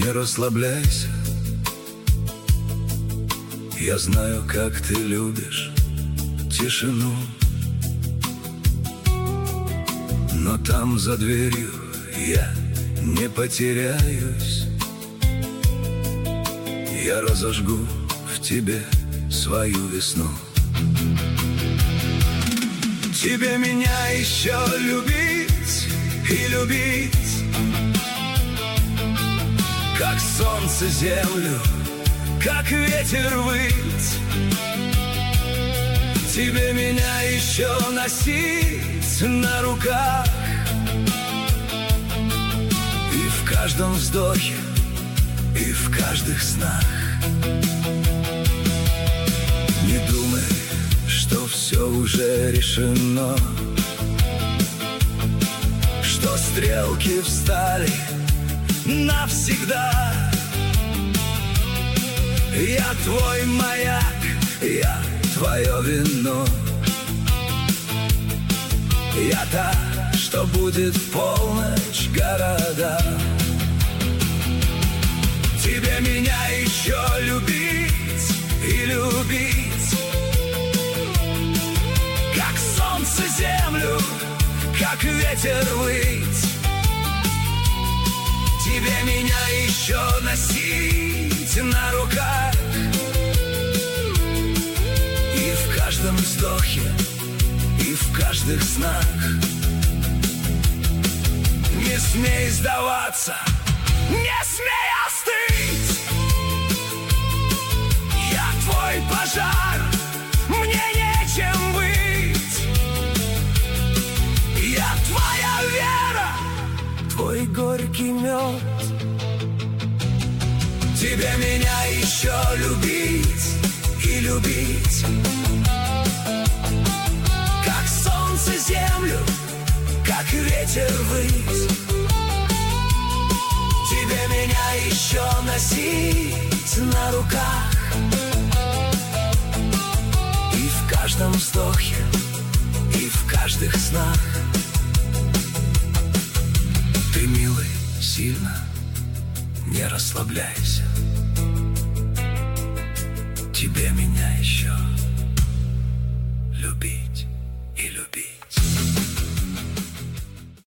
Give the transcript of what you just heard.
Не расслабляйся, я знаю, как ты любишь тишину. Но там за дверью я не потеряюсь. Я разожгу в тебе свою весну. Тебе меня еще любить и любить, как солнце землю, как ветер выть. Тебе меня еще носить на руках, и в каждом вздохе, и в каждых снах. Не думай, что все уже решено, что стрелки встали навсегда. Я твой маяк, я твое вино. Я та, что будет в полночь города. Тебе меня еще любить и любить, как солнце землю, как ветер выть. Тебе меня еще носить на руках, и в каждом вздохе, и в каждых снах. Не смей сдаваться, не смей остыть. Я твой пожар, мне нечем быть. Я твоя вера, твой горький мед. Тебе меня еще любить и любить, как солнце землю, как ветер выть. Тебе меня еще носить на руках, и в каждом вздохе, и в каждых снах. Ты милый, сильно, не расслабляйся. Тебе меня еще любить и любить.